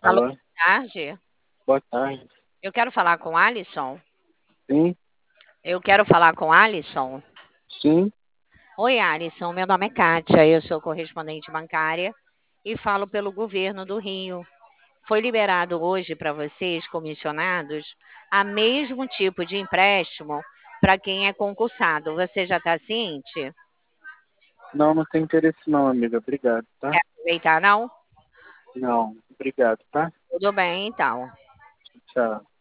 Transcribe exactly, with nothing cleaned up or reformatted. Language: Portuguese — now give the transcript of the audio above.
Alô, Alô, boa tarde. boa tarde. Eu quero falar com o Alisson. Sim, Eu quero falar com o Alisson. sim. Oi, Alisson. Meu nome é Kátia. Eu sou correspondente bancária e falo pelo governo do Rio. Foi liberado hoje para vocês, comissionados, a mesmo tipo de empréstimo para quem é concursado. Você já está ciente? Não, não tem interesse não, amiga. Obrigado, tá? Quer aproveitar, não? Não, obrigado, tá? Tudo bem, então. Tchau.